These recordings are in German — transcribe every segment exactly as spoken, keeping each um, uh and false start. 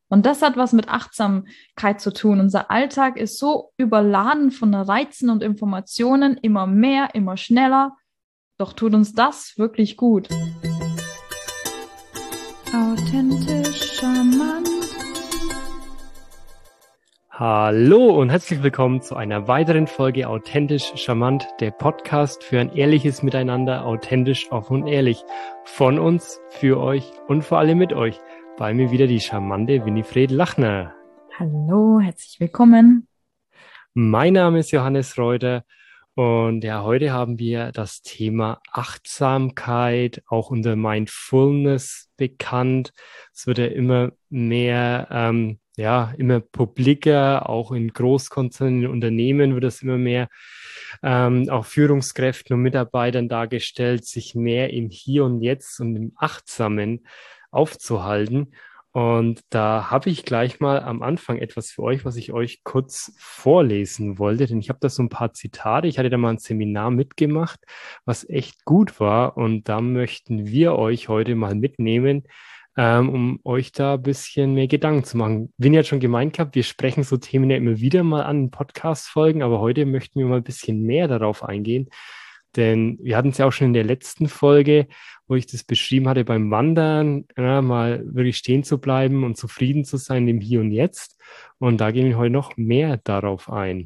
Und das hat was mit Achtsamkeit zu tun. Unser Alltag ist so überladen von Reizen und Informationen, immer mehr, immer schneller. Doch tut uns das wirklich gut. Authentisch, charmant. Hallo und herzlich willkommen zu einer weiteren Folge Authentisch Charmant, der Podcast für ein ehrliches Miteinander, authentisch, offen und ehrlich. Von uns, für euch und vor allem mit euch. Bei mir wieder die charmante Winifred Lachner. Hallo, herzlich willkommen. Mein Name ist Johannes Reuter und ja, heute haben wir das Thema Achtsamkeit, auch unter Mindfulness bekannt. Es wird ja immer mehr ähm, ja, immer publiker, auch in Großkonzernen, in Unternehmen wird es immer mehr, ähm, auch Führungskräften und Mitarbeitern dargestellt, sich mehr im Hier und Jetzt und im Achtsamen aufzuhalten. Und da habe ich gleich mal am Anfang etwas für euch, was ich euch kurz vorlesen wollte, denn ich habe da so ein paar Zitate. Ich hatte da mal ein Seminar mitgemacht, was echt gut war. Und da möchten wir euch heute mal mitnehmen, Ähm, um euch da ein bisschen mehr Gedanken zu machen. Vinny hat schon gemeint gehabt, wir sprechen so Themen ja immer wieder mal an in Podcast-Folgen, aber heute möchten wir mal ein bisschen mehr darauf eingehen, denn wir hatten es ja auch schon in der letzten Folge, wo ich das beschrieben hatte, beim Wandern, ja, mal wirklich stehen zu bleiben und zufrieden zu sein im Hier und Jetzt. Und da gehen wir heute noch mehr darauf ein.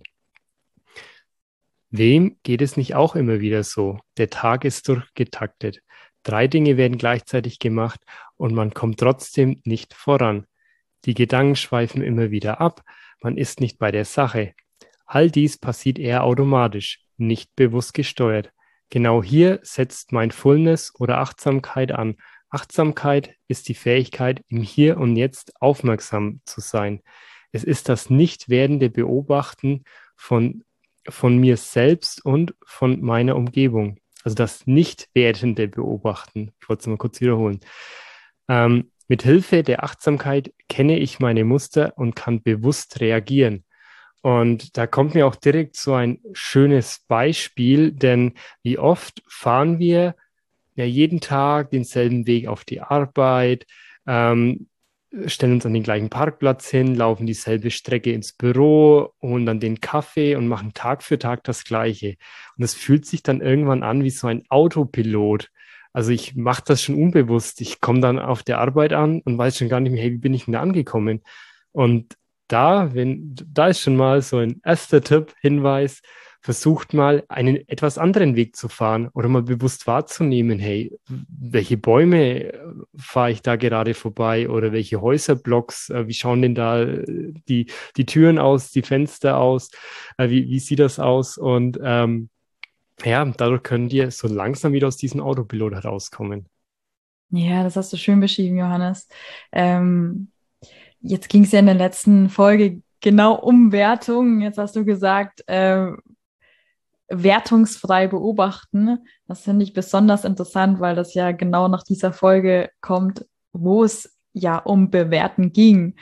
Wem geht es nicht auch immer wieder so? Der Tag ist durchgetaktet. Drei Dinge werden gleichzeitig gemacht und man kommt trotzdem nicht voran. Die Gedanken schweifen immer wieder ab, man ist nicht bei der Sache. All dies passiert eher automatisch, nicht bewusst gesteuert. Genau hier setzt Mindfulness oder Achtsamkeit an. Achtsamkeit ist die Fähigkeit, im Hier und Jetzt aufmerksam zu sein. Es ist das nicht werdende Beobachten von, von mir selbst und von meiner Umgebung. Also das nicht wertende Beobachten. Ich wollte es mal kurz wiederholen. Ähm, mit Hilfe der Achtsamkeit kenne ich meine Muster und kann bewusst reagieren. Und da kommt mir auch direkt so ein schönes Beispiel, denn wie oft fahren wir ja jeden Tag denselben Weg auf die Arbeit, ähm, stellen uns an den gleichen Parkplatz hin, laufen dieselbe Strecke ins Büro, holen dann den Kaffee und machen Tag für Tag das Gleiche. Und es fühlt sich dann irgendwann an wie so ein Autopilot. Also ich mache das schon unbewusst. Ich komme dann auf der Arbeit an und weiß schon gar nicht mehr, hey, wie bin ich denn da angekommen? Und da, wenn, da ist schon mal so ein erster Tipp, Hinweis, versucht mal einen etwas anderen Weg zu fahren oder mal bewusst wahrzunehmen, hey, welche Bäume fahre ich da gerade vorbei oder welche Häuserblocks, äh, wie schauen denn da die, die Türen aus, die Fenster aus, äh, wie, wie sieht das aus? Und ähm, ja, dadurch können wir so langsam wieder aus diesem Autopilot herauskommen. Ja, das hast du schön beschrieben, Johannes. Ähm, jetzt ging es ja in der letzten Folge genau um Wertung. Jetzt hast du gesagt, äh, wertungsfrei beobachten. Das finde ich besonders interessant, weil das ja genau nach dieser Folge kommt, wo es ja um Bewerten ging.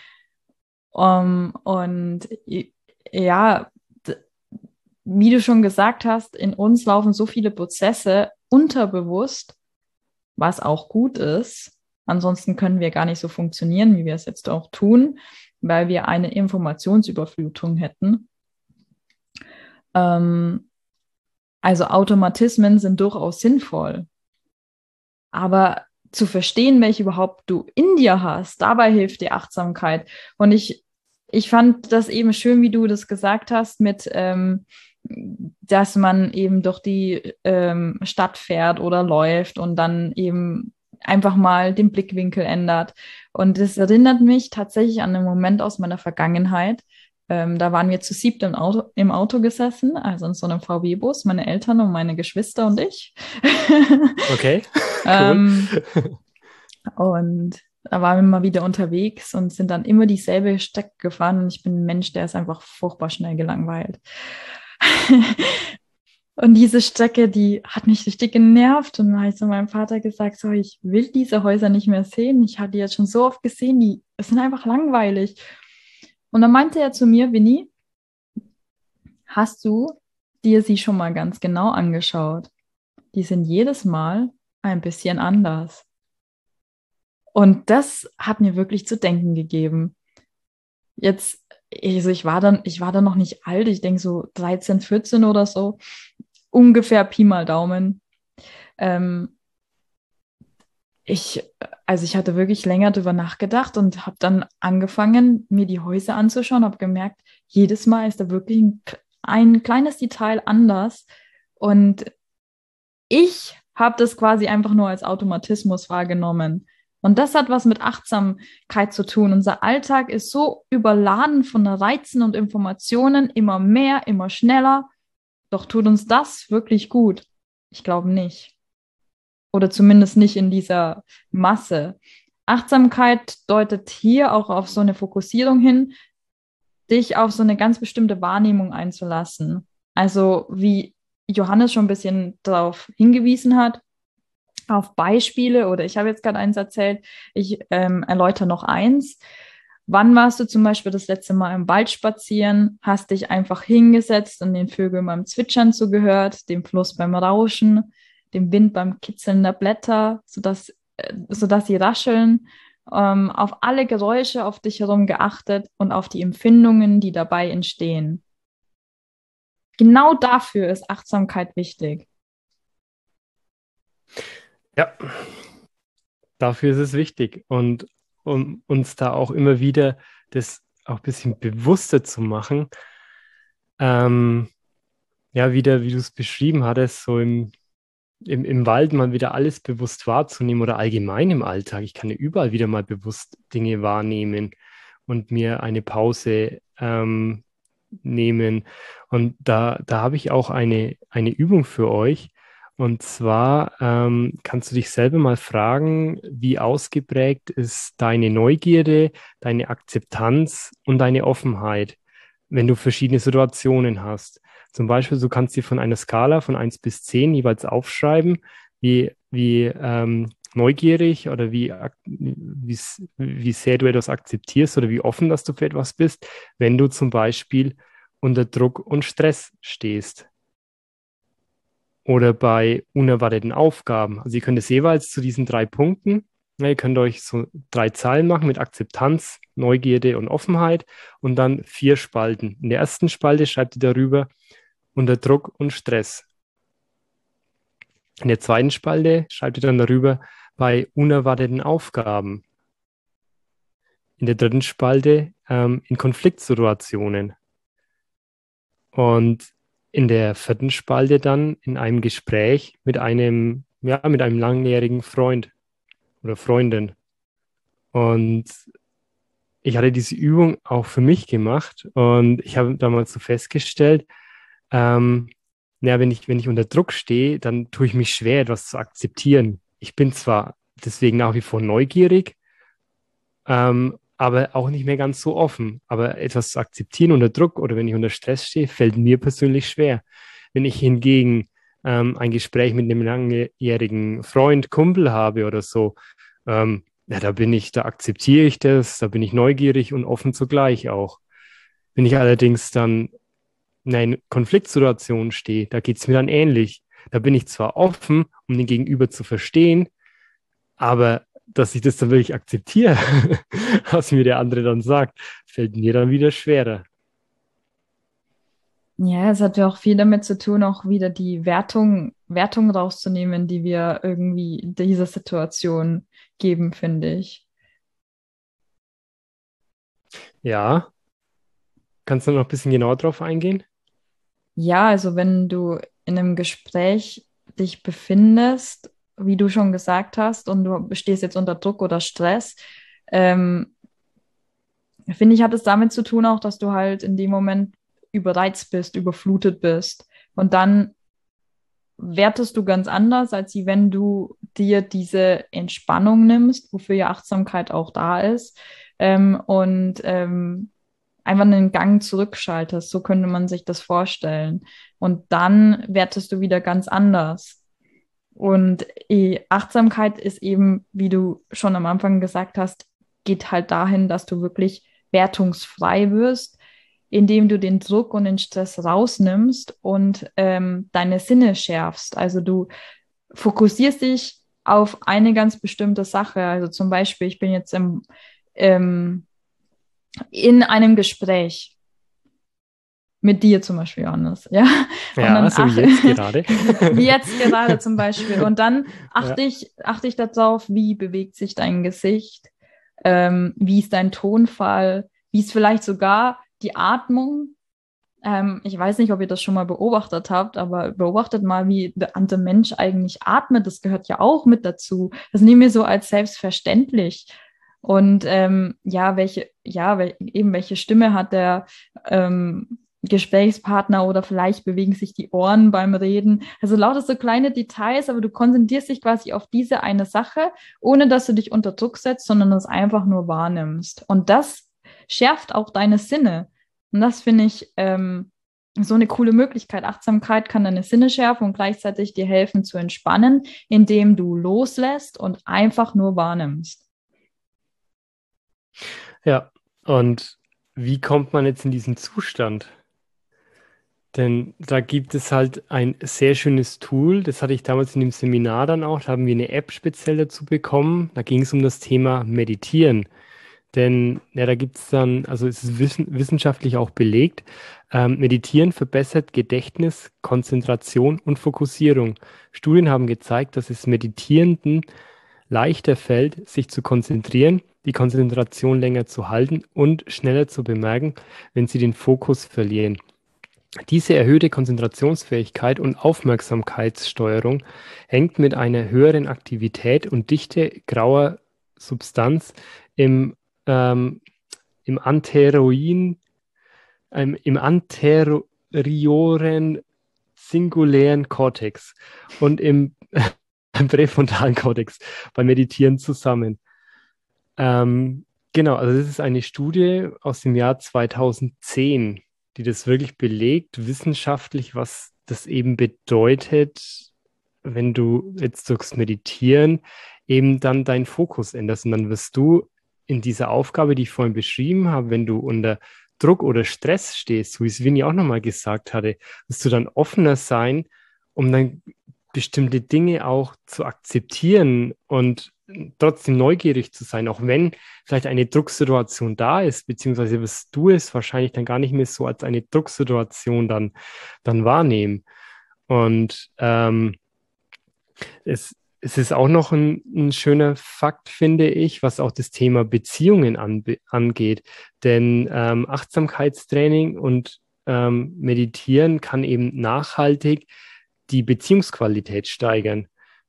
Um, und ja, d- wie du schon gesagt hast, in uns laufen so viele Prozesse unterbewusst, was auch gut ist. Ansonsten können wir gar nicht so funktionieren, wie wir es jetzt auch tun, weil wir eine Informationsüberflutung hätten. Ähm, Also Automatismen sind durchaus sinnvoll. Aber zu verstehen, welche überhaupt du in dir hast, dabei hilft die Achtsamkeit. Und ich, ich fand das eben schön, wie du das gesagt hast, mit, ähm, dass man eben durch die ähm, Stadt fährt oder läuft und dann eben einfach mal den Blickwinkel ändert. Und das erinnert mich tatsächlich an einen Moment aus meiner Vergangenheit. Ähm, da waren wir zu siebt im Auto, im Auto gesessen, also in so einem V W-Bus, meine Eltern und meine Geschwister und ich. Okay, cool. ähm, und da waren wir mal wieder unterwegs und sind dann immer dieselbe Strecke gefahren. Und ich bin ein Mensch, der ist einfach furchtbar schnell gelangweilt. Und diese Strecke, die hat mich richtig genervt. Und dann habe ich zu meinem Vater gesagt, so, ich will diese Häuser nicht mehr sehen. Ich habe die jetzt schon so oft gesehen, die sind einfach langweilig. Und dann meinte er zu mir, Winnie, hast du dir sie schon mal ganz genau angeschaut? Die sind jedes Mal ein bisschen anders. Und das hat mir wirklich zu denken gegeben. jetzt, also ich war dann, ich war dann noch nicht alt, ich denke so dreizehn, vierzehn oder so, ungefähr Pi mal Daumen. Ähm, ich, also ich hatte wirklich länger drüber nachgedacht und habe dann angefangen, mir die Häuser anzuschauen, habe gemerkt, jedes Mal ist da wirklich ein, ein kleines Detail anders. Und ich habe das quasi einfach nur als Automatismus wahrgenommen. Und das hat was mit Achtsamkeit zu tun. Unser Alltag ist so überladen von Reizen und Informationen, immer mehr, immer schneller. Doch tut uns das wirklich gut? Ich glaube nicht. Oder zumindest nicht in dieser Masse. Achtsamkeit deutet hier auch auf so eine Fokussierung hin, dich auf so eine ganz bestimmte Wahrnehmung einzulassen. Also wie Johannes schon ein bisschen darauf hingewiesen hat, auf Beispiele, oder ich habe jetzt gerade eins erzählt, ich ähm, erläutere noch eins. Wann warst du zum Beispiel das letzte Mal im Wald spazieren, hast dich einfach hingesetzt und den Vögeln beim Zwitschern zugehört, dem Fluss beim Rauschen, dem Wind beim Kitzeln der Blätter, sodass, äh, sodass sie rascheln, ähm, auf alle Geräusche auf dich herum geachtet und auf die Empfindungen, die dabei entstehen. Genau dafür ist Achtsamkeit wichtig. Ja, dafür ist es wichtig. Und um uns da auch immer wieder das auch ein bisschen bewusster zu machen, ähm, ja, wieder, wie du es beschrieben hattest, so im, im, im Wald mal wieder alles bewusst wahrzunehmen oder allgemein im Alltag. Ich kann ja überall wieder mal bewusst Dinge wahrnehmen und mir eine Pause ähm, nehmen. Und da, da habe ich auch eine, eine Übung für euch. Und zwar ähm, kannst du dich selber mal fragen, wie ausgeprägt ist deine Neugierde, deine Akzeptanz und deine Offenheit, wenn du verschiedene Situationen hast. Zum Beispiel, du kannst dir von einer Skala von eins bis zehn jeweils aufschreiben, wie, wie ähm, neugierig oder wie, ak- wie, wie sehr du etwas akzeptierst oder wie offen, dass du für etwas bist, wenn du zum Beispiel unter Druck und Stress stehst oder bei unerwarteten Aufgaben. Also ihr könnt es jeweils zu diesen drei Punkten, ja, ihr könnt euch so drei Zeilen machen mit Akzeptanz, Neugierde und Offenheit und dann vier Spalten. In der ersten Spalte schreibt ihr darüber unter Druck und Stress. In der zweiten Spalte schreibt ihr dann darüber bei unerwarteten Aufgaben. In der dritten Spalte ähm, in Konfliktsituationen. Und in der vierten Spalte dann in einem Gespräch mit einem, ja, mit einem langjährigen Freund oder Freundin. Und ich hatte diese Übung auch für mich gemacht und ich habe damals so festgestellt, ähm, ja, wenn ich, wenn ich unter Druck stehe, dann tue ich mich schwer, etwas zu akzeptieren. Ich bin zwar deswegen nach wie vor neugierig, ähm, aber auch nicht mehr ganz so offen. Aber etwas zu akzeptieren unter Druck oder wenn ich unter Stress stehe, fällt mir persönlich schwer. Wenn ich hingegen ähm, ein Gespräch mit einem langjährigen Freund, Kumpel habe oder so, ähm, ja, da bin ich, da akzeptiere ich das, da bin ich neugierig und offen zugleich auch. Wenn ich allerdings dann in einer Konfliktsituation stehe, da geht es mir dann ähnlich. Da bin ich zwar offen, um den Gegenüber zu verstehen, aber dass ich das dann wirklich akzeptiere, was mir der andere dann sagt, fällt mir dann wieder schwerer. Ja, es hat ja auch viel damit zu tun, auch wieder die Wertung, Wertung rauszunehmen, die wir irgendwie dieser Situation geben, finde ich. Ja, kannst du noch ein bisschen genauer drauf eingehen? Ja, also wenn du in einem Gespräch dich befindest, wie du schon gesagt hast, und du stehst jetzt unter Druck oder Stress, ähm, finde ich, hat es damit zu tun auch, dass du halt in dem Moment überreizt bist, überflutet bist. Und dann wertest du ganz anders, als wenn du dir diese Entspannung nimmst, wofür ja Achtsamkeit auch da ist, ähm, und ähm, einfach einen Gang zurückschaltest. So könnte man sich das vorstellen. Und dann wertest du wieder ganz anders. Und eh, Achtsamkeit ist eben, wie du schon am Anfang gesagt hast, geht halt dahin, dass du wirklich wertungsfrei wirst, indem du den Druck und den Stress rausnimmst und ähm, deine Sinne schärfst. Also du fokussierst dich auf eine ganz bestimmte Sache. Also zum Beispiel, ich bin jetzt im, ähm, in einem Gespräch. Mit dir zum Beispiel, Johannes. Ja, und Ja, dann so wie ach, jetzt gerade. wie jetzt gerade zum Beispiel. Und dann Ja. achte ich, achte ich darauf, wie bewegt sich dein Gesicht, ähm, wie ist dein Tonfall, wie ist vielleicht sogar die Atmung. Ähm, ich weiß nicht, ob ihr das schon mal beobachtet habt, aber beobachtet mal, wie der andere Mensch eigentlich atmet. Das gehört ja auch mit dazu. Das nehmen wir so als selbstverständlich. Und ähm, ja, welche, ja, wel eben welche Stimme hat der ähm, Gesprächspartner oder vielleicht bewegen sich die Ohren beim Reden. Also lauter so kleine Details, aber du konzentrierst dich quasi auf diese eine Sache, ohne dass du dich unter Druck setzt, sondern das einfach nur wahrnimmst. Und das schärft auch deine Sinne. Und das finde ich ähm, so eine coole Möglichkeit. Achtsamkeit kann deine Sinne schärfen und gleichzeitig dir helfen zu entspannen, indem du loslässt und einfach nur wahrnimmst. Ja, und wie kommt man jetzt in diesen Zustand? Denn da gibt es halt ein sehr schönes Tool, das hatte ich damals in dem Seminar dann auch, da haben wir eine App speziell dazu bekommen. Da ging es um das Thema Meditieren. Denn ja, da gibt es dann, also es ist wissen, wissenschaftlich auch belegt, ähm, Meditieren verbessert Gedächtnis, Konzentration und Fokussierung. Studien haben gezeigt, dass es Meditierenden leichter fällt, sich zu konzentrieren, die Konzentration länger zu halten und schneller zu bemerken, wenn sie den Fokus verlieren. Diese erhöhte Konzentrationsfähigkeit und Aufmerksamkeitssteuerung hängt mit einer höheren Aktivität und Dichte grauer Substanz im, ähm, im anterioren, ähm, im anterioren singulären Kortex und im präfrontalen Kortex beim Meditieren zusammen. Ähm, genau, also das ist eine Studie aus dem Jahr zweitausendzehn, die das wirklich belegt, wissenschaftlich, was das eben bedeutet, wenn du jetzt durchs Meditieren eben dann deinen Fokus änderst. Und dann wirst du in dieser Aufgabe, die ich vorhin beschrieben habe, wenn du unter Druck oder Stress stehst, so wie es Winnie auch nochmal gesagt hatte, wirst du dann offener sein, um dann bestimmte Dinge auch zu akzeptieren und trotzdem neugierig zu sein, auch wenn vielleicht eine Drucksituation da ist, beziehungsweise wirst du es wahrscheinlich dann gar nicht mehr so als eine Drucksituation dann, dann wahrnehmen. Und ähm, es, es ist auch noch ein, ein schöner Fakt, finde ich, was auch das Thema Beziehungen an, angeht. Denn ähm, Achtsamkeitstraining und ähm, Meditieren kann eben nachhaltig die Beziehungsqualität steigern.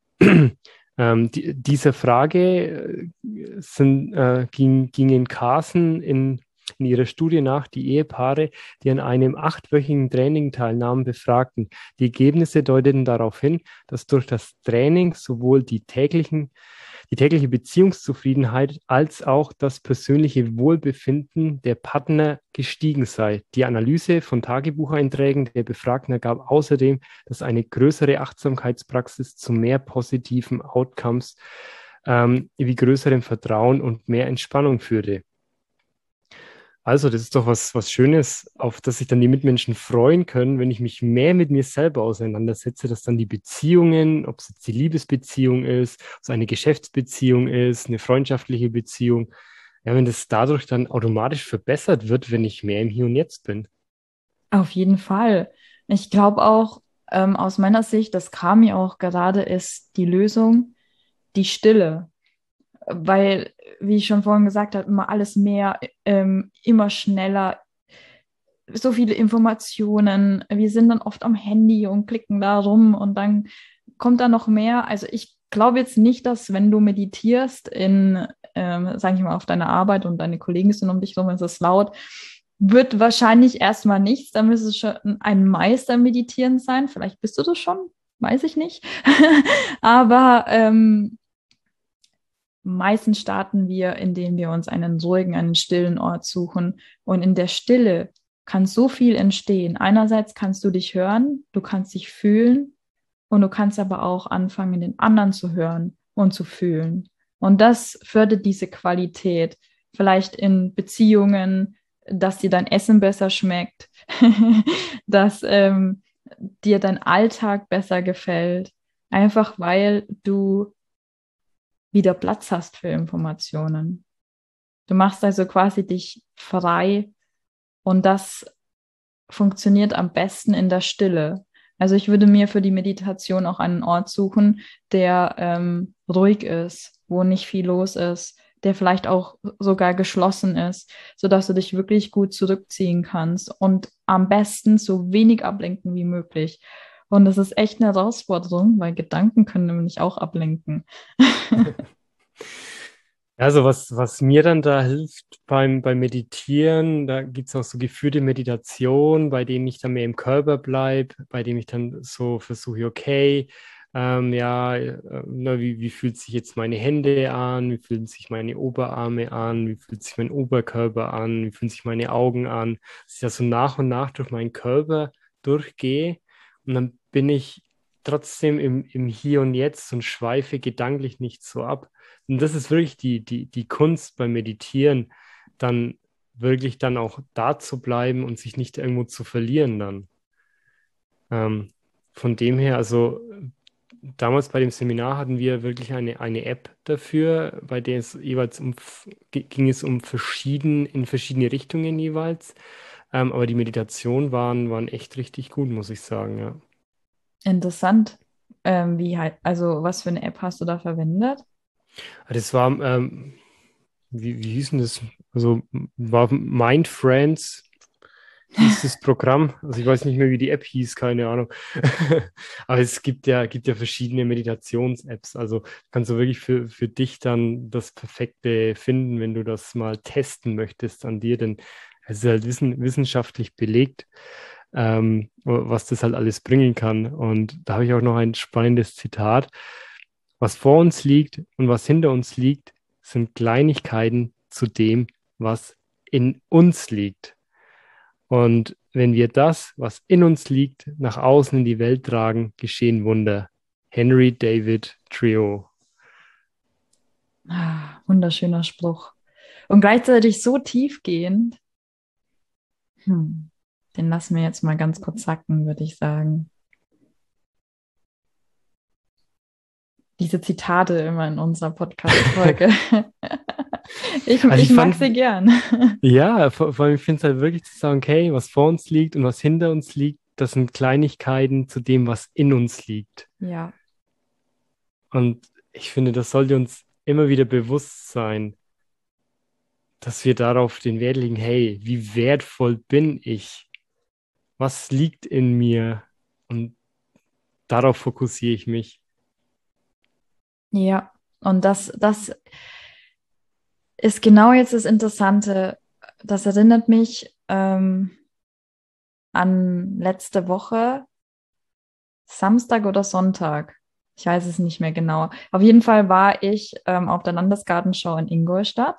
Ähm, die, dieser Frage äh, sind, äh, ging, gingen Carson in, in ihrer Studie nach, die Ehepaare, die an einem achtwöchigen Training teilnahmen, befragten. Die Ergebnisse deuteten darauf hin, dass durch das Training sowohl die täglichen die tägliche Beziehungszufriedenheit als auch das persönliche Wohlbefinden der Partner gestiegen sei. Die Analyse von Tagebucheinträgen der Befragten ergab außerdem, dass eine größere Achtsamkeitspraxis zu mehr positiven Outcomes ähm, wie größerem Vertrauen und mehr Entspannung führte. Also, das ist doch was, was Schönes, auf das sich dann die Mitmenschen freuen können, wenn ich mich mehr mit mir selber auseinandersetze, dass dann die Beziehungen, ob es jetzt die Liebesbeziehung ist, ob es eine Geschäftsbeziehung ist, eine freundschaftliche Beziehung, ja, wenn das dadurch dann automatisch verbessert wird, wenn ich mehr im Hier und Jetzt bin. Auf jeden Fall. Ich glaube auch, ähm, aus meiner Sicht, das kam mir auch gerade, ist die Lösung, die Stille. Weil, wie ich schon vorhin gesagt habe, immer alles mehr, ähm, immer schneller, so viele Informationen. Wir sind dann oft am Handy und klicken da rum und dann kommt da noch mehr. Also ich glaube jetzt nicht, dass wenn du meditierst in, ähm, sage ich mal, auf deiner Arbeit und deine Kollegen sind um dich rum, es ist laut, wird wahrscheinlich erstmal nichts. Da müsste es schon ein Meister meditieren sein. Vielleicht bist du das schon, weiß ich nicht. Aber ähm, meistens starten wir, indem wir uns einen ruhigen, einen stillen Ort suchen. Und in der Stille kann so viel entstehen. Einerseits kannst du dich hören, du kannst dich fühlen und du kannst aber auch anfangen, den anderen zu hören und zu fühlen. Und das fördert diese Qualität. Vielleicht in Beziehungen, dass dir dein Essen besser schmeckt, dass ähm, dir dein Alltag besser gefällt. Einfach weil du wieder Platz hast für Informationen. Du machst also quasi dich frei und das funktioniert am besten in der Stille. Also ich würde mir für die Meditation auch einen Ort suchen, der ähm, ruhig ist, wo nicht viel los ist, der vielleicht auch sogar geschlossen ist, sodass du dich wirklich gut zurückziehen kannst und am besten so wenig ablenken wie möglich. Und das ist echt eine Herausforderung, weil Gedanken können nämlich auch ablenken. Also was, was mir dann da hilft beim, beim Meditieren, da gibt es auch so geführte Meditation, bei denen ich dann mehr im Körper bleibe, bei dem ich dann so versuche, okay, ähm, ja, äh, na, wie, wie fühlt sich jetzt meine Hände an, wie fühlen sich meine Oberarme an, wie fühlt sich mein Oberkörper an, wie fühlen sich meine Augen an, dass ich da so nach und nach durch meinen Körper durchgehe und dann bin ich trotzdem im, im Hier und Jetzt und schweife gedanklich nicht so ab. Und das ist wirklich die, die, die Kunst beim Meditieren, dann wirklich dann auch da zu bleiben und sich nicht irgendwo zu verlieren dann. Ähm, von dem her, also damals bei dem Seminar hatten wir wirklich eine, eine App dafür, bei der es jeweils um, ging es um verschieden, in verschiedene Richtungen jeweils. Ähm, aber die Meditationen waren, waren echt richtig gut, muss ich sagen, ja. Interessant. Ähm, wie halt, also was für eine App hast du da verwendet? Das war, ähm, wie, wie hieß denn das? Also war Mind Friends hieß das Programm. Also ich weiß nicht mehr, wie die App hieß, keine Ahnung. Aber es gibt ja, gibt ja verschiedene Meditations-Apps. Also kannst du wirklich für, für dich dann das Perfekte finden, wenn du das mal testen möchtest an dir, denn es ist halt wissen, wissenschaftlich belegt, ähm, was das halt alles bringen kann. Und da habe ich auch noch ein spannendes Zitat. Was vor uns liegt und was hinter uns liegt, sind Kleinigkeiten zu dem, was in uns liegt. Und wenn wir das, was in uns liegt, nach außen in die Welt tragen, geschehen Wunder. Henry David Thoreau. Ah, wunderschöner Spruch. Und gleichzeitig so tiefgehend. Hm. Den lassen wir jetzt mal ganz kurz sacken, würde ich sagen. Diese Zitate immer in unserer Podcast-Folge. Ich, Also ich ich mag fand, sie gern. ja, vor, vor allem, ich finde es halt wirklich zu sagen, okay, was vor uns liegt und was hinter uns liegt, das sind Kleinigkeiten zu dem, was in uns liegt. Ja, Und ich finde, das sollte uns immer wieder bewusst sein, dass wir darauf den Wert legen, hey, wie wertvoll bin ich? Was liegt in mir? Und darauf fokussiere ich mich. ja. Und das, das ist genau jetzt das Interessante. Das erinnert mich ähm, an letzte Woche, Samstag oder Sonntag. Ich weiß es nicht mehr genau. Auf jeden Fall war ich ähm, auf der Landesgartenschau in Ingolstadt.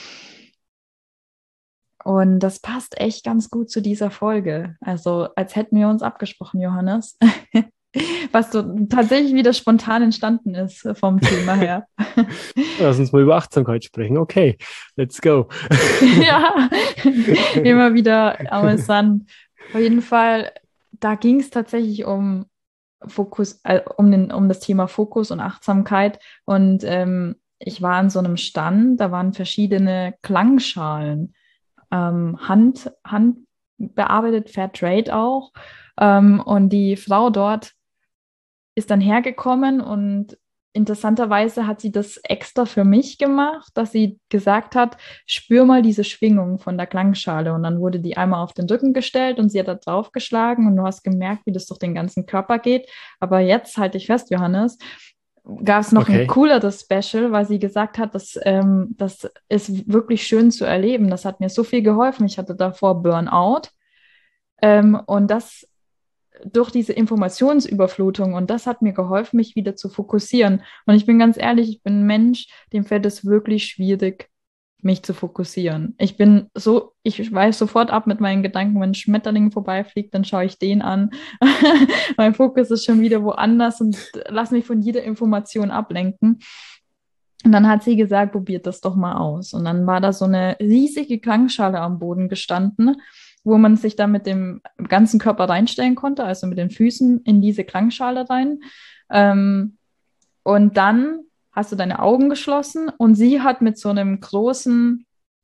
Und das passt echt ganz gut zu dieser Folge. Also, als hätten wir uns abgesprochen, Johannes. Was so tatsächlich wieder spontan entstanden ist vom Thema her. Lass uns mal über Achtsamkeit sprechen. Okay, let's go. Ja, immer wieder amüsant. Auf jeden Fall, da ging es tatsächlich um Fokus, äh, um den, um das Thema Fokus und Achtsamkeit. Und ähm, ich war an so einem Stand, da waren verschiedene Klangschalen, ähm, Hand, Hand bearbeitet, Fair Trade auch. Ähm, und die Frau dort ist dann hergekommen und interessanterweise hat sie das extra für mich gemacht, dass sie gesagt hat, spür mal diese Schwingung von der Klangschale. Und dann wurde die einmal auf den Rücken gestellt und sie hat da drauf geschlagen und du hast gemerkt, wie das durch den ganzen Körper geht. Aber jetzt halte ich fest, Johannes, gab es noch ein Okay. cooleres Special, weil sie gesagt hat, dass, ähm, das ist wirklich schön zu erleben. Das hat mir so viel geholfen. Ich hatte davor Burnout. Ähm, und das durch diese Informationsüberflutung und das hat mir geholfen, mich wieder zu fokussieren. Und ich bin ganz ehrlich, ich bin ein Mensch, dem fällt es wirklich schwierig, mich zu fokussieren. Ich bin so, ich weiß sofort ab mit meinen Gedanken, wenn ein Schmetterling vorbeifliegt, dann schaue ich den an. Mein Fokus ist schon wieder woanders und lass mich von jeder Information ablenken. Und dann hat sie gesagt, probiert das doch mal aus. Und dann war da so eine riesige Klangschale am Boden gestanden, wo man sich da mit dem ganzen Körper reinstellen konnte, also mit den Füßen in diese Klangschale rein. Ähm, und dann hast du deine Augen geschlossen und sie hat mit so einem großen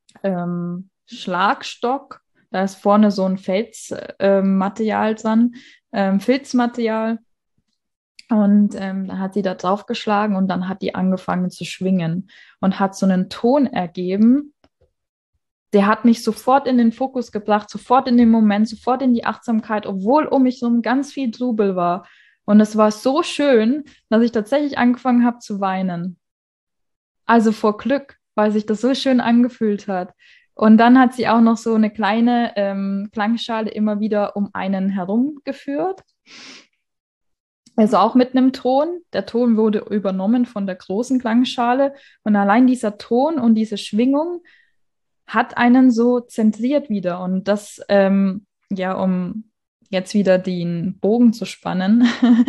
ähm, Schlagstock. Da ist vorne so ein Felsmaterial ähm, Material dran, ähm, Filzmaterial. Und ähm, dann hat sie da drauf geschlagen und dann hat die angefangen zu schwingen und hat so einen Ton ergeben. Der hat mich sofort in den Fokus gebracht, sofort in den Moment, sofort in die Achtsamkeit, obwohl um mich so ganz viel Trubel war. Und es war so schön, dass ich tatsächlich angefangen habe zu weinen. Also vor Glück, weil sich das so schön angefühlt hat. Und dann hat sie auch noch so eine kleine ähm, Klangschale immer wieder um einen herumgeführt. Also auch mit einem Ton. Der Ton wurde übernommen von der großen Klangschale. Und allein dieser Ton und diese Schwingung hat einen so zentriert wieder. Und das, ähm, ja, um jetzt wieder den Bogen zu spannen,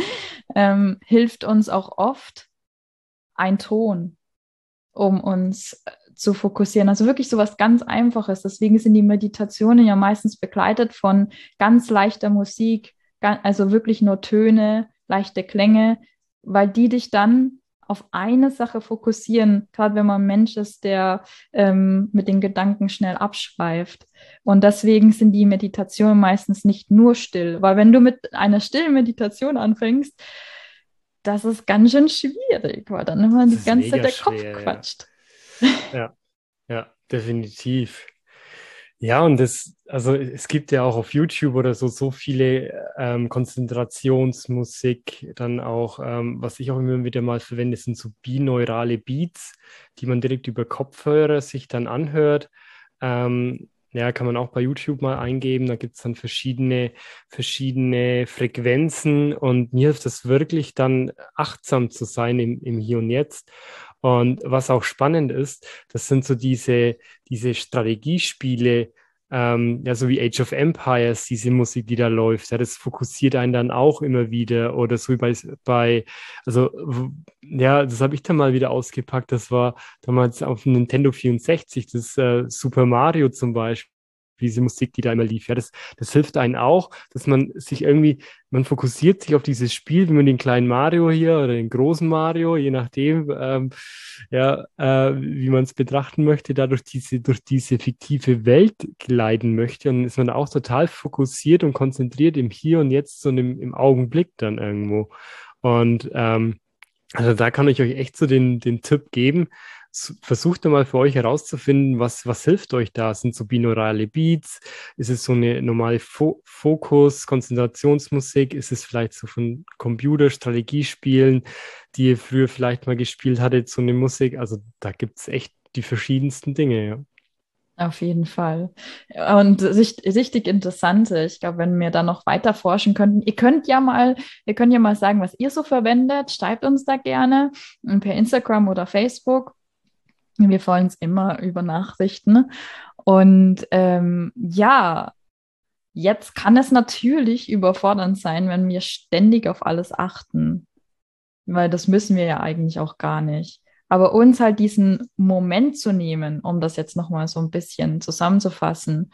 ähm, hilft uns auch oft ein Ton, um uns äh, zu fokussieren. Also wirklich so was ganz Einfaches. Deswegen sind die Meditationen ja meistens begleitet von ganz leichter Musik, also wirklich nur Töne, leichte Klänge, weil die dich dann auf eine Sache fokussieren, gerade wenn man ein Mensch ist, der ähm, mit den Gedanken schnell abschweift. Und deswegen sind die Meditationen meistens nicht nur still, weil wenn du mit einer stillen Meditation anfängst, das ist ganz schön schwierig, weil dann immer Das die ist ganze Zeit mega der Kopf schwer, ja. quatscht. Ja, ja, definitiv. Ja, und das, also es gibt ja auch auf YouTube oder so so viele ähm, Konzentrationsmusik, dann auch, ähm, was ich auch immer wieder mal verwende, sind so binaurale Beats, die man direkt über Kopfhörer sich dann anhört. Ähm, ja, kann man auch bei YouTube mal eingeben, da gibt es dann verschiedene, verschiedene Frequenzen und mir hilft das wirklich dann achtsam zu sein im, im Hier und Jetzt. Und was auch spannend ist, das sind so diese, diese Strategiespiele, ähm, ja, so wie Age of Empires, diese Musik, die da läuft, ja, das fokussiert einen dann auch immer wieder. Oder so wie bei, bei also, w- ja, das habe ich dann mal wieder ausgepackt. Das war damals auf dem Nintendo vierundsechzig, das äh, Super Mario zum Beispiel. Diese Musik, die da immer lief, ja, das, das hilft einem auch, dass man sich irgendwie, man fokussiert sich auf dieses Spiel, wie man den kleinen Mario hier oder den großen Mario, je nachdem, ähm, ja, äh, wie man es betrachten möchte, da durch diese, durch diese fiktive Welt gleiten möchte. Und dann ist man auch total fokussiert und konzentriert im Hier und Jetzt, so im, im Augenblick dann irgendwo. Und ähm, also da kann ich euch echt so den, den Tipp geben. S- Versucht mal für euch herauszufinden, was, was hilft euch da? Sind so binaurale Beats? Ist es so eine normale Fo Fokus, Konzentrationsmusik? Ist es vielleicht so von Computer, Strategiespielen, die ihr früher vielleicht mal gespielt hattet, so eine Musik? Also da gibt es echt die verschiedensten Dinge, ja. Auf jeden Fall. Und sicht, sichtig interessante. Ich glaube, wenn wir da noch weiter forschen könnten, ihr könnt ja mal, ihr könnt ja mal sagen, was ihr so verwendet. Schreibt uns da gerne per Instagram oder Facebook. Wir freuen uns immer über Nachrichten. Und ähm, ja, jetzt kann es natürlich überfordernd sein, wenn wir ständig auf alles achten, weil das müssen wir ja eigentlich auch gar nicht. Aber uns halt diesen Moment zu nehmen, um das jetzt nochmal so ein bisschen zusammenzufassen,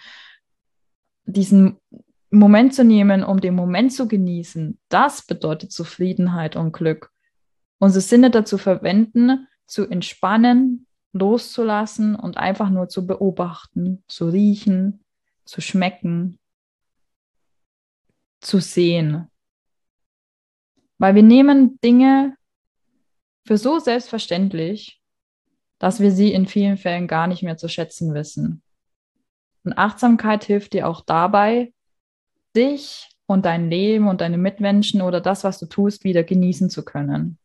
diesen Moment zu nehmen, um den Moment zu genießen, das bedeutet Zufriedenheit und Glück. Unsere Sinne dazu verwenden, zu entspannen, loszulassen und einfach nur zu beobachten, zu riechen, zu schmecken, zu sehen. Weil wir nehmen Dinge für so selbstverständlich, dass wir sie in vielen Fällen gar nicht mehr zu schätzen wissen. Und Achtsamkeit hilft dir auch dabei, dich und dein Leben und deine Mitmenschen oder das, was du tust, wieder genießen zu können.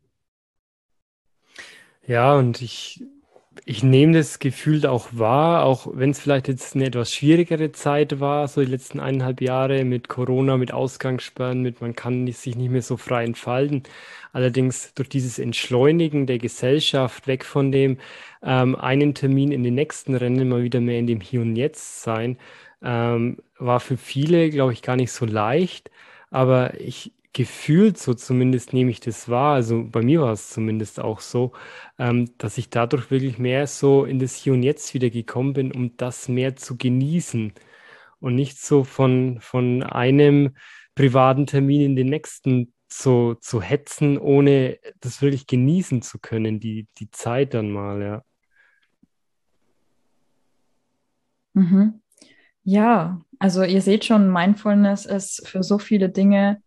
Ja, und ich, ich nehme das gefühlt auch wahr, auch wenn es vielleicht jetzt eine etwas schwierigere Zeit war, so die letzten eineinhalb Jahre mit Corona, mit Ausgangssperren, mit man kann nicht- sich nicht mehr so frei entfalten. Allerdings durch dieses Entschleunigen der Gesellschaft, weg von dem ähm, einen Termin in den nächsten Rennen, mal wieder mehr in dem Hier und Jetzt sein, ähm, war für viele, glaube ich, gar nicht so leicht. Aber ich gefühlt, so zumindest nehme ich das wahr, also bei mir war es zumindest auch so, ähm, dass ich dadurch wirklich mehr so in das Hier und Jetzt wieder gekommen bin, um das mehr zu genießen und nicht so von, von einem privaten Termin in den nächsten zu, zu hetzen, ohne das wirklich genießen zu können, die, die Zeit dann mal, ja. Mhm. Ja, also ihr seht schon, Mindfulness ist für so viele Dinge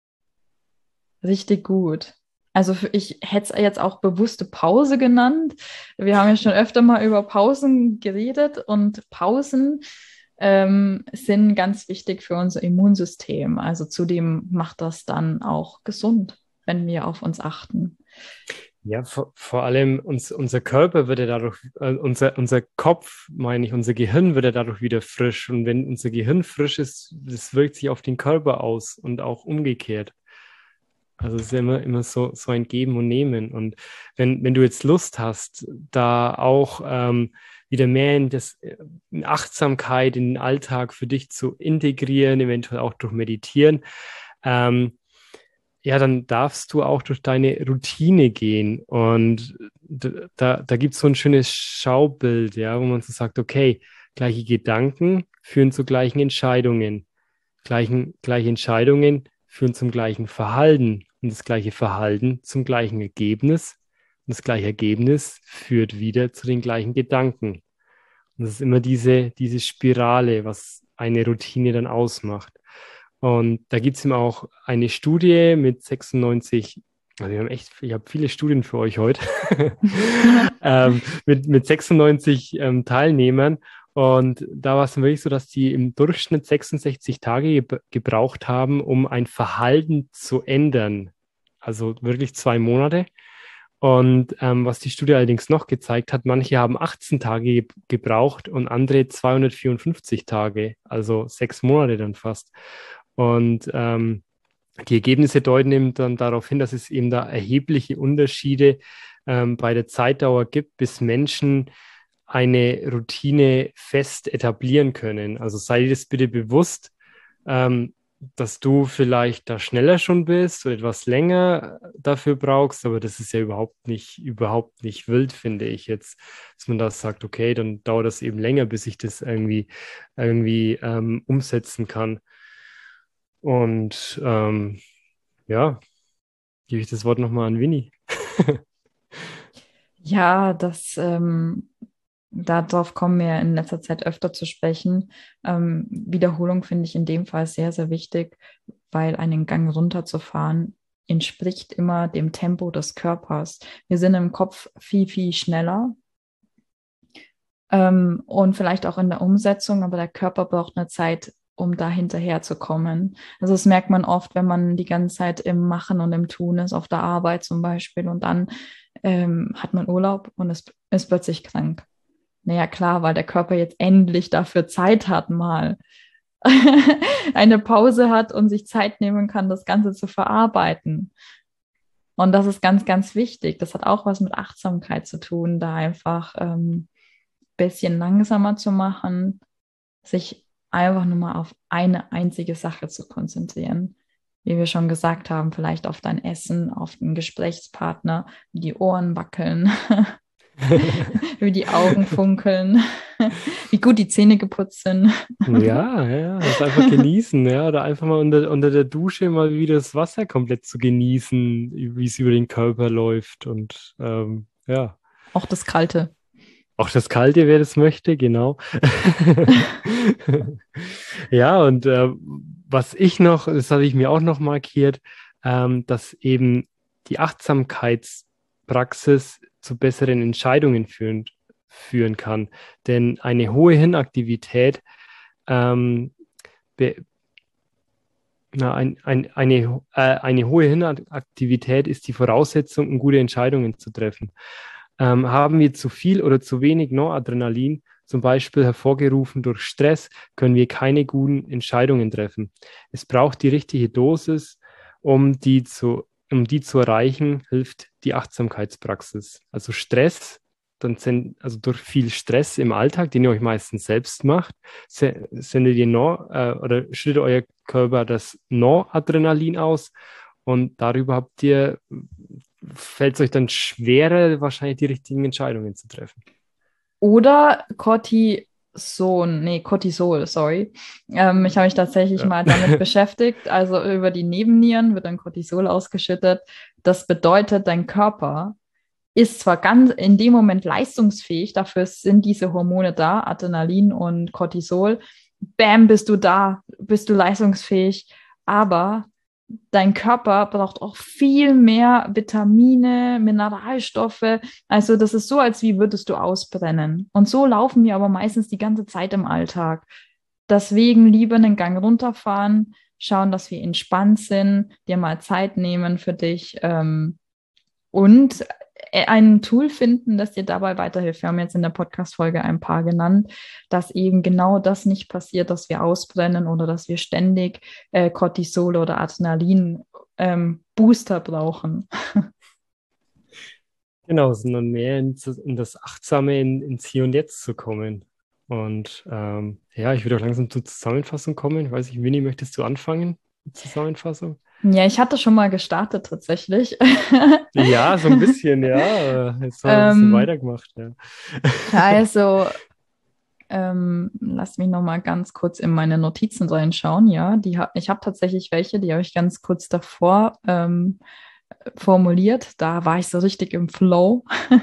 richtig gut. Also für, ich hätte es jetzt auch bewusste Pause genannt. Wir haben ja schon öfter mal über Pausen geredet und Pausen ähm, sind ganz wichtig für unser Immunsystem. Also zudem macht das dann auch gesund, wenn wir auf uns achten. Ja, vor, vor allem uns, unser Körper wird ja dadurch, äh, unser, unser Kopf, meine ich, unser Gehirn wird ja dadurch wieder frisch. Und wenn unser Gehirn frisch ist, das wirkt sich auf den Körper aus und auch umgekehrt. Also es ist ja immer, immer so, so ein Geben und Nehmen. Und wenn, wenn du jetzt Lust hast, da auch ähm, wieder mehr in das in Achtsamkeit in den Alltag für dich zu integrieren, eventuell auch durch Meditieren, ähm, ja, dann darfst du auch durch deine Routine gehen. Und d- da, da gibt es so ein schönes Schaubild, ja, wo man so sagt, okay, gleiche Gedanken führen zu gleichen Entscheidungen. Gleichen, gleiche Entscheidungen führen zum gleichen Verhalten und das gleiche Verhalten zum gleichen Ergebnis. Und das gleiche Ergebnis führt wieder zu den gleichen Gedanken. Und das ist immer diese, diese Spirale, was eine Routine dann ausmacht. Und da gibt es eben auch eine Studie mit sechsundneunzig, also wir haben echt, ich habe viele Studien für euch heute, ähm, mit, mit sechsundneunzig ähm, Teilnehmern. Und da war es dann wirklich so, dass die im Durchschnitt sechsundsechzig Tage ge gebraucht haben, um ein Verhalten zu ändern. Also wirklich zwei Monate. Und ähm, was die Studie allerdings noch gezeigt hat, manche haben achtzehn Tage ge gebraucht und andere zweihundertvierundfünfzig Tage, also sechs Monate dann fast. Und ähm, die Ergebnisse deuten eben dann darauf hin, dass es eben da erhebliche Unterschiede ähm, bei der Zeitdauer gibt, bis Menschen eine Routine fest etablieren können. Also sei dir das bitte bewusst, ähm, dass du vielleicht da schneller schon bist oder etwas länger dafür brauchst, aber das ist ja überhaupt nicht, überhaupt nicht wild, finde ich jetzt, dass man da sagt, okay, dann dauert das eben länger, bis ich das irgendwie, irgendwie ähm, umsetzen kann. Und ähm, ja, gebe ich das Wort nochmal an Winnie. Ja, das, ähm, darauf kommen wir in letzter Zeit öfter zu sprechen. Ähm, Wiederholung finde ich in dem Fall sehr, sehr wichtig, weil einen Gang runterzufahren entspricht immer dem Tempo des Körpers. Wir sind im Kopf viel, viel schneller, ähm, und vielleicht auch in der Umsetzung, aber der Körper braucht eine Zeit, um da hinterher zu kommen. Also das merkt man oft, wenn man die ganze Zeit im Machen und im Tun ist, auf der Arbeit zum Beispiel, und dann ähm, hat man Urlaub und ist, ist plötzlich krank. Naja, klar, weil der Körper jetzt endlich dafür Zeit hat, mal eine Pause hat und sich Zeit nehmen kann, das Ganze zu verarbeiten. Und das ist ganz, ganz wichtig. Das hat auch was mit Achtsamkeit zu tun, da einfach ähm, bisschen langsamer zu machen, sich einfach nur mal auf eine einzige Sache zu konzentrieren. Wie wir schon gesagt haben, vielleicht auf dein Essen, auf den Gesprächspartner, wie die Ohren wackeln, wie die Augen funkeln, wie gut die Zähne geputzt sind. Ja, ja, das einfach genießen, ja, oder einfach mal unter, unter der Dusche mal wieder das Wasser komplett zu genießen, wie es über den Körper läuft und ähm, ja, Auch das Kalte. auch das Kalte, wer das möchte, genau. Ja, und äh, was ich noch, das habe ich mir auch noch markiert, ähm, dass eben die Achtsamkeitspraxis zu besseren Entscheidungen führen, führen kann. Denn eine hohe Hirnaktivität ähm, be, na, ein, ein, eine, äh, eine hohe Hirnaktivität ist die Voraussetzung, um gute Entscheidungen zu treffen. Ähm, haben wir zu viel oder zu wenig Noradrenalin, zum Beispiel hervorgerufen durch Stress, können wir keine guten Entscheidungen treffen. Es braucht die richtige Dosis, um die zu, um die zu erreichen, hilft die Achtsamkeitspraxis. Also Stress, dann sind, also durch viel Stress im Alltag, den ihr euch meistens selbst macht, se- sendet ihr Nor, äh, oder schüttet euer Körper das Noradrenalin aus und darüber habt ihr, fällt es euch dann schwerer, wahrscheinlich die richtigen Entscheidungen zu treffen. Oder Cortison, nee, Cortisol, sorry. Ähm, ich habe mich tatsächlich Ja. mal damit beschäftigt. Also über die Nebennieren wird dann Cortisol ausgeschüttet. Das bedeutet, dein Körper ist zwar ganz in dem Moment leistungsfähig, dafür sind diese Hormone da, Adrenalin und Cortisol. Bam, bist du da, bist du leistungsfähig, aber dein Körper braucht auch viel mehr Vitamine, Mineralstoffe. Also das ist so, als wie würdest du ausbrennen. Und so laufen wir aber meistens die ganze Zeit im Alltag. Deswegen lieber einen Gang runterfahren, schauen, dass wir entspannt sind, dir mal Zeit nehmen für dich ähm, und ein Tool finden, das dir dabei weiterhilft. Wir haben jetzt in der Podcast-Folge ein paar genannt, dass eben genau das nicht passiert, dass wir ausbrennen oder dass wir ständig äh, Cortisol oder Adrenalin ähm, Booster brauchen. Genau, sondern mehr in, in das Achtsame, in, ins Hier und Jetzt zu kommen. Und ähm, ja, ich würde auch langsam zur Zusammenfassung kommen. Ich weiß nicht, Winnie, möchtest du anfangen mit Zusammenfassung? Ja, ich hatte schon mal gestartet tatsächlich. Ja, so ein bisschen, ja. Jetzt haben wir ein bisschen ähm, weitergemacht, ja. also, ähm, lass mich noch mal ganz kurz in meine Notizen reinschauen. Ja, die ha ich habe tatsächlich welche, die habe ich ganz kurz davor ähm, formuliert. Da war ich so richtig im Flow.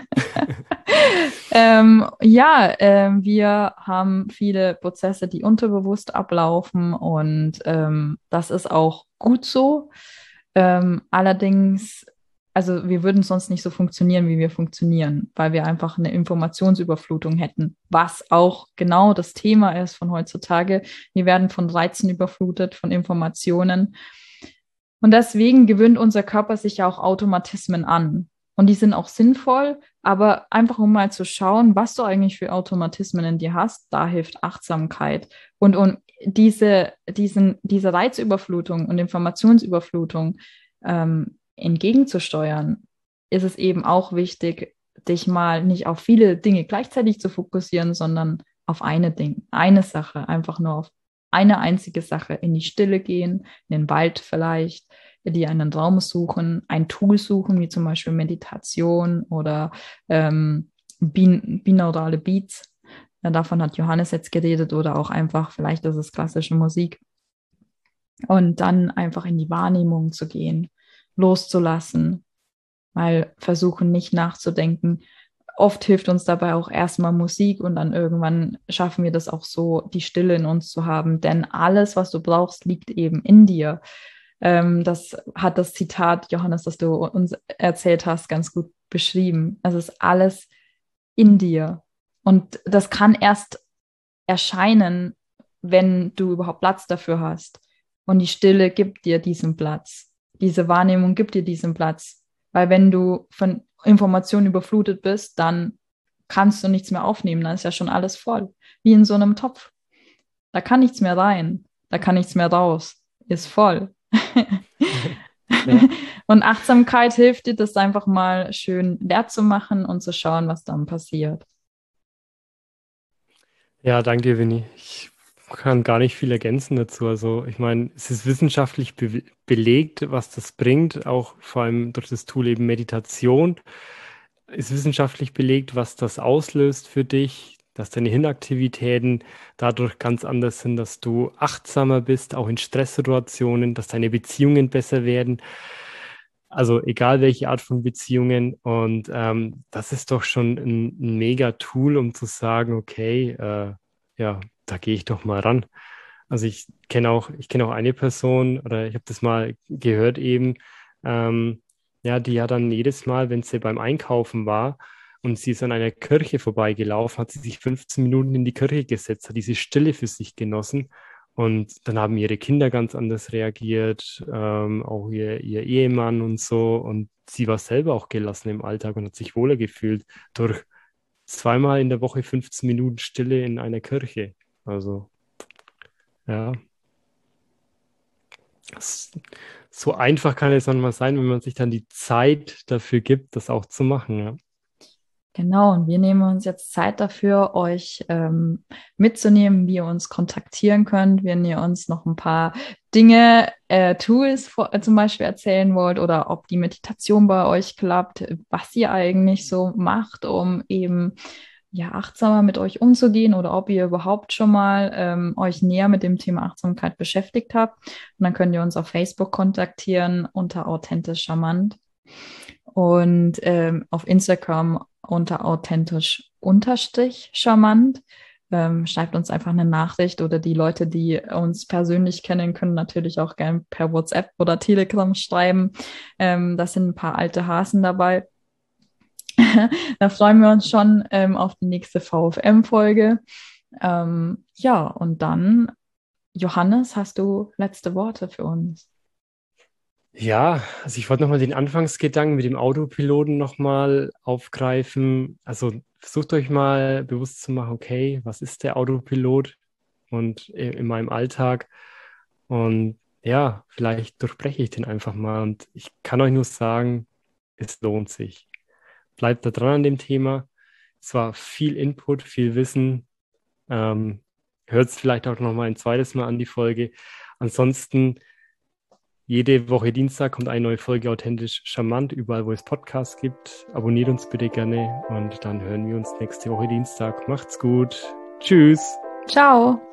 ähm, ja, ähm, wir haben viele Prozesse, die unterbewusst ablaufen und ähm, das ist auch gut so. Ähm, allerdings, also wir würden sonst nicht so funktionieren, wie wir funktionieren, weil wir einfach eine Informationsüberflutung hätten, was auch genau das Thema ist von heutzutage. Wir werden von Reizen überflutet, von Informationen. Und deswegen gewöhnt unser Körper sich ja auch Automatismen an. Und die sind auch sinnvoll, aber einfach um mal zu schauen, was du eigentlich für Automatismen in dir hast, da hilft Achtsamkeit. Und um diese, diesen, diese Reizüberflutung und Informationsüberflutung ähm, entgegenzusteuern, ist es eben auch wichtig, dich mal nicht auf viele Dinge gleichzeitig zu fokussieren, sondern auf eine Ding, eine Sache, einfach nur auf eine einzige Sache, in die Stille gehen, in den Wald vielleicht, die einen Raum suchen, ein Tool suchen, wie zum Beispiel Meditation oder ähm, bin binaurale Beats. Ja, davon hat Johannes jetzt geredet oder auch einfach, vielleicht ist es klassische Musik. Und dann einfach in die Wahrnehmung zu gehen, loszulassen, weil versuchen nicht nachzudenken. Oft hilft uns dabei auch erstmal Musik und dann irgendwann schaffen wir das auch so, die Stille in uns zu haben. Denn alles, was du brauchst, liegt eben in dir. Ähm, das hat das Zitat, Johannes, das du uns erzählt hast, ganz gut beschrieben. Es ist alles in dir. Und das kann erst erscheinen, wenn du überhaupt Platz dafür hast. Und die Stille gibt dir diesen Platz. Diese Wahrnehmung gibt dir diesen Platz. Weil wenn du von Informationen überflutet bist, dann kannst du nichts mehr aufnehmen. Dann ist ja schon alles voll. Wie in so einem Topf. Da kann nichts mehr rein. Da kann nichts mehr raus. Ist voll. Ja. Und Achtsamkeit hilft dir, das einfach mal schön leer zu machen und zu schauen, was dann passiert. Ja, danke dir, Winnie. Ich kann gar nicht viel ergänzen dazu. Also, ich meine, es ist wissenschaftlich be belegt, was das bringt, auch vor allem durch das Tool eben Meditation. Ist wissenschaftlich belegt, was das auslöst für dich, dass deine Hirnaktivitäten dadurch ganz anders sind, dass du achtsamer bist, auch in Stresssituationen, dass deine Beziehungen besser werden. Also egal welche Art von Beziehungen. Und ähm, das ist doch schon ein, ein mega Tool, um zu sagen, okay, äh, ja, da gehe ich doch mal ran. Also ich kenne auch, ich kenne auch eine Person, oder ich habe das mal gehört eben, ähm, ja, die hat dann jedes Mal, wenn sie beim Einkaufen war und sie ist an einer Kirche vorbeigelaufen, hat sie sich fünfzehn Minuten in die Kirche gesetzt, hat diese Stille für sich genossen. Und dann haben ihre Kinder ganz anders reagiert, ähm, auch ihr, ihr Ehemann und so. Und sie war selber auch gelassen im Alltag und hat sich wohler gefühlt durch zweimal in der Woche fünfzehn Minuten Stille in einer Kirche. Also, ja. Das, so einfach kann es manchmal sein, wenn man sich dann die Zeit dafür gibt, das auch zu machen. Ja. Genau, und wir nehmen uns jetzt Zeit dafür, euch ähm, mitzunehmen, wie ihr uns kontaktieren könnt, wenn ihr uns noch ein paar Dinge, äh, Tools vor, äh, zum Beispiel erzählen wollt oder ob die Meditation bei euch klappt, was ihr eigentlich so macht, um eben ja achtsamer mit euch umzugehen oder ob ihr überhaupt schon mal ähm, euch näher mit dem Thema Achtsamkeit beschäftigt habt. Und dann könnt ihr uns auf Facebook kontaktieren unter authentisch charmant. und ähm, auf Instagram unter authentisch unterstrich charmant. Ähm, schreibt uns einfach eine Nachricht oder die Leute, die uns persönlich kennen, können natürlich auch gerne per WhatsApp oder Telegram schreiben. Ähm, das sind ein paar alte Hasen dabei. Da freuen wir uns schon ähm, auf die nächste V F M-Folge. Ähm, ja, und dann, Johannes, hast du letzte Worte für uns? Ja, also ich wollte nochmal den Anfangsgedanken mit dem Autopiloten nochmal aufgreifen. Also versucht euch mal bewusst zu machen, okay, was ist der Autopilot und äh, in meinem Alltag? Und ja, vielleicht durchbreche ich den einfach mal. Und ich kann euch nur sagen, es lohnt sich. Bleibt da dran an dem Thema. Es war viel Input, viel Wissen. Ähm, Hört es vielleicht auch nochmal ein zweites Mal an die Folge. Ansonsten, jede Woche Dienstag kommt eine neue Folge authentisch charmant, überall wo es Podcasts gibt. Abonniert uns bitte gerne und dann hören wir uns nächste Woche Dienstag. Macht's gut. Tschüss. Ciao.